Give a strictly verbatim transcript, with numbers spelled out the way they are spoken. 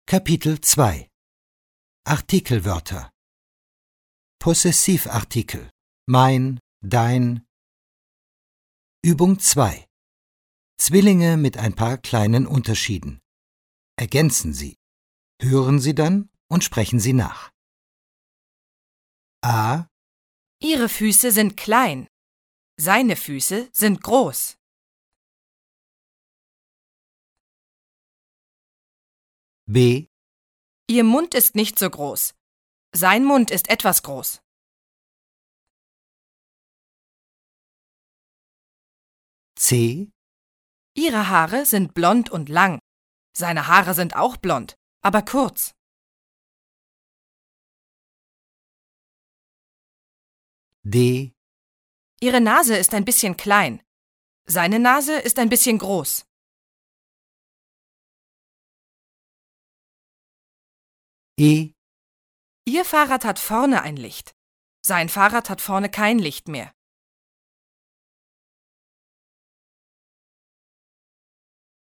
Kapitel zwei. Artikelwörter. Possessivartikel. Mein, dein. Übung zwei. Zwillinge mit ein paar kleinen Unterschieden. Ergänzen Sie. Hören Sie dann und sprechen Sie nach. A. Ihre Füße sind klein. Seine Füße sind groß. B. Ihr Mund ist nicht so groß. Sein Mund ist etwas groß. C. Ihre Haare sind blond und lang. Seine Haare sind auch blond, aber kurz. D. Ihre Nase ist ein bisschen klein. Seine Nase ist ein bisschen groß. E. Ihr Fahrrad hat vorne ein Licht. Sein Fahrrad hat vorne kein Licht mehr.